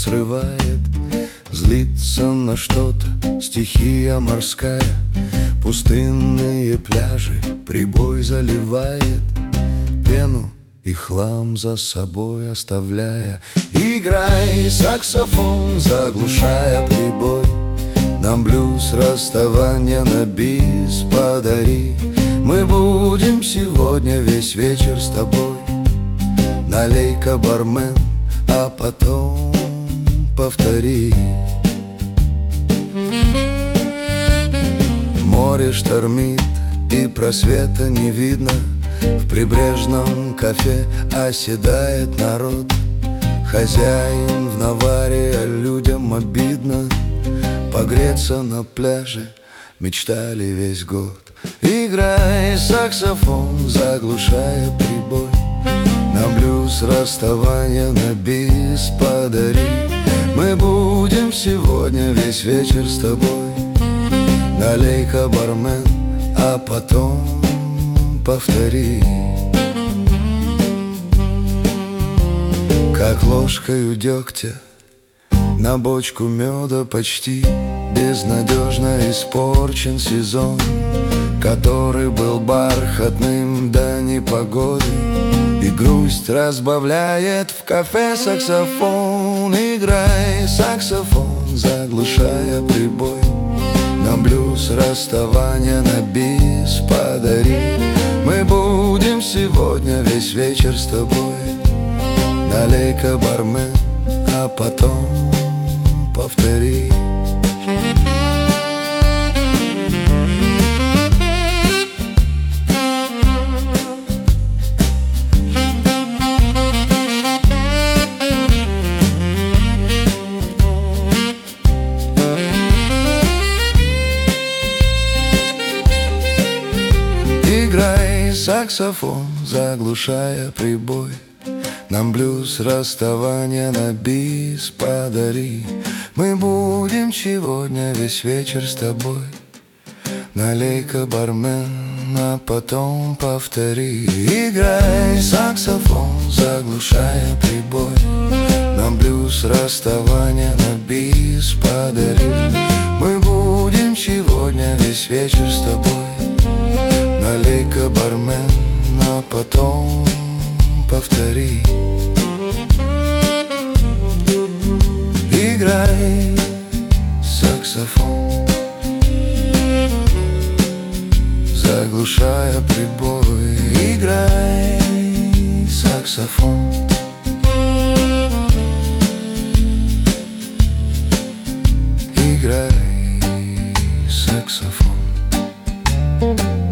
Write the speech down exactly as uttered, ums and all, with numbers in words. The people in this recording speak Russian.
срывает, злится на что-то стихия морская. Пустынные пляжи прибой заливает, пену и хлам за собой оставляя. Играй, саксофон, заглушая прибой, нам блюз расставания на бис подари. Мы будем сегодня весь вечер с тобой. Налей-ка, бармен, а потом повтори. Море штормит и просвета не видно. В прибрежном кафе оседает народ. Хозяин в наваре, а людям обидно. Погреться на пляже мечтали весь год. Играй, саксофон, заглушая прибой, нам блюз расставания на бис подари. Мы будем сегодня весь вечер с тобой. Налей-ка, бармен, а потом повтори. Как ложкою дегтя на бочку меда почти безнадежно испорчен сезон, который был бархатным до непогоды. И грусть разбавляет в кафе саксофон. Играй, саксофон, заглушая прибой, нам блюз расставания на бис подари. Мы будем сегодня весь вечер с тобой. Налей-ка, бармен, а потом повтори. Играй, саксофон, заглушая прибой, нам блюз расставания на бис подари. Мы будем сегодня весь вечер с тобой. Налей-ка, бармен, а потом повтори. Играй, саксофон, заглушая прибой, нам блюз расставания на бис подари. Мы будем сегодня весь вечер с тобой. Налей-ка, бармен, а потом повтори. Играй, саксофон, заглушая прибой. Играй, саксофон. Играй, саксофон.